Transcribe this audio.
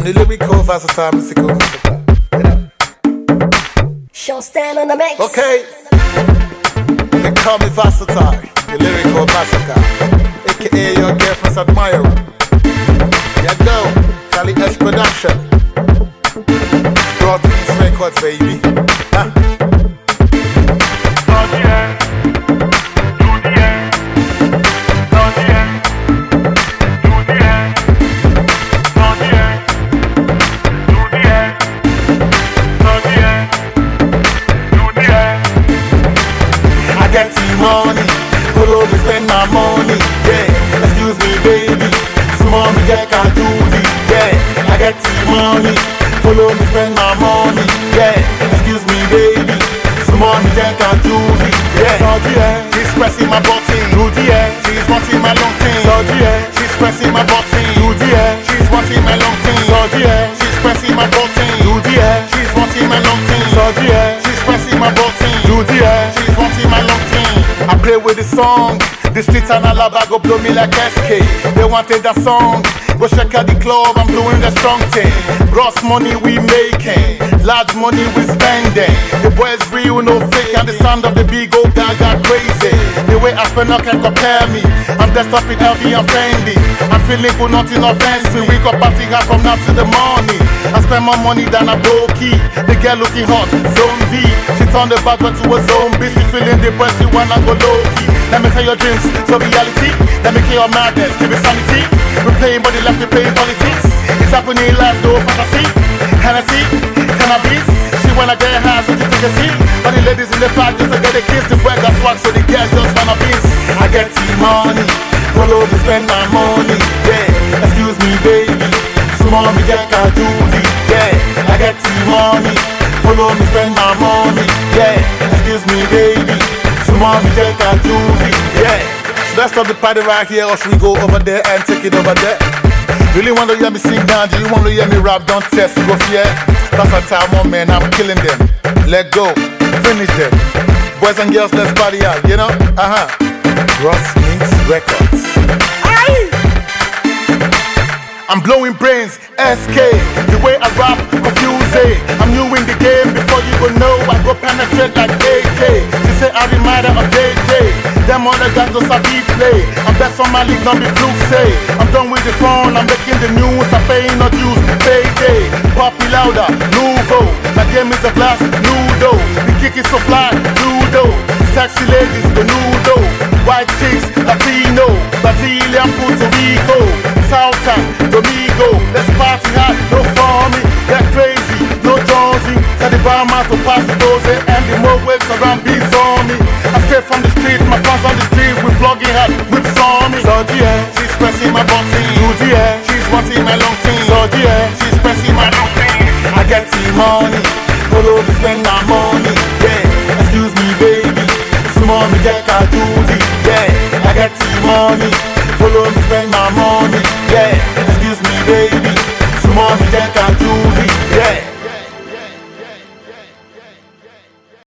I'm the lyrical versatile, mystical, you know. Show stand on the mix. Okay, they call me versatile, the lyrical massacre, aka your girlfriend's admirer. Yeah, go, Cali H Production. Brought these records, baby. Huh? Money, follow me, spend my money, yeah. Excuse me, baby, small me, Jack, I do it, yeah. I get the money, follow me, spend my money, yeah. Excuse me, baby, small me, Jack, I do it, yeah. So, yeah, she's pressing my button, do yeah. She's wanting my long thing, so, yeah. She's pressing my button, do yeah. She's wanting my long thing, so, yeah. She's pressing my button, do yeah. She's wanting my long thing, so, yeah. She's pressing my button, do yeah. She's wanting my long thing. I play with the song. The streets and Alaba go blow me like SK. They wanted that song. Go check out the club, I'm doing the strong thing. Gross money we making, large money we spending. The boys real, no fake, and the sound of the big old guy got crazy. The way I spend, no can compare me. I'm dressed up in LV and Fendi. I'm feeling good, nothing offensive. We got party hard from now to the morning. I spend more money than a brokie. The girl looking hot, zone D. She turned the back to a zombie. She feeling depressed, she wanna go low key. Let me tell your dreams, so reality. Let me kill your madness, give it sanity. We're playing body left, we're playing politics. It's happening in life, no fantasy. Hennessy, cannabis. She wanna get high, so she take a seat. But the ladies in the fight just to get a kiss. The boy got swag, so the girls just wanna piss. I get the money, follow me, spend my money, yeah. Excuse me, baby, small me, Jack, I do it, yeah. I get the money, follow me, spend my money, yeah. Excuse me, baby, small me, Jack, I do it, yeah. So let's stop the party right here, or should we go over there and take it over there? Really want to hear me sing down? Do you want to hear me rap? Don't test, go fear. That's what time on, man, I'm killing them. Let go, finish them. Boys and girls, let's party out, you know? Ross Minx Records. Aye! I'm blowing brains, SK. The way I rap, confusing. I'm new in the game, before you go know, I go penetrate like AK. She say I remind her of JJ. Them other guys just a play. I'm best on my league, don't be fluke say. I'm done with the phone, I'm making the news. I'm paying no dues, payday. Poppy louder, nouveau. My game is a glass, nudo. The kick is so fly, judo. Sexy ladies, the nudo. White chicks, Latino. Brazilian, Puerto Rico. Southern, Domingo. Let's party hard, no for me. They're crazy, no Jonesy. Tell the barman to pass the dose. And the more waves around bees on me. I stay from the street, my fans on the street. We're vlogging hard, with Sammy. So yeah, she's pressing my button. Yeah, she's wanting my long thing. So yeah, she's pressing my long thing. I get the money, follow me, spend my money. Yeah, excuse me, baby, small me, Jack, I do it. Yeah, I get the money, follow me, spend my money. Yeah, excuse me, baby, small me, Jack, I do it. Yeah.